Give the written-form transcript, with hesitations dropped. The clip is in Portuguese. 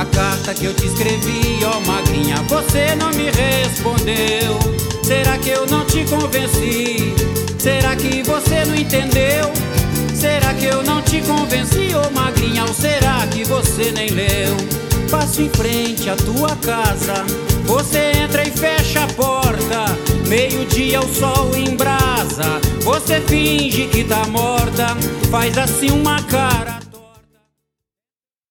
A carta que eu te escrevi, ó magrinha, você não me respondeu. Será que eu não te convenci? Será que você não entendeu? Será que eu não te convenci, ô magrinha, ou será que você nem leu? Passo em frente à tua casa, você entra e fecha a porta. Meio-dia o sol embrasa, você finge que tá morta, faz assim uma cara.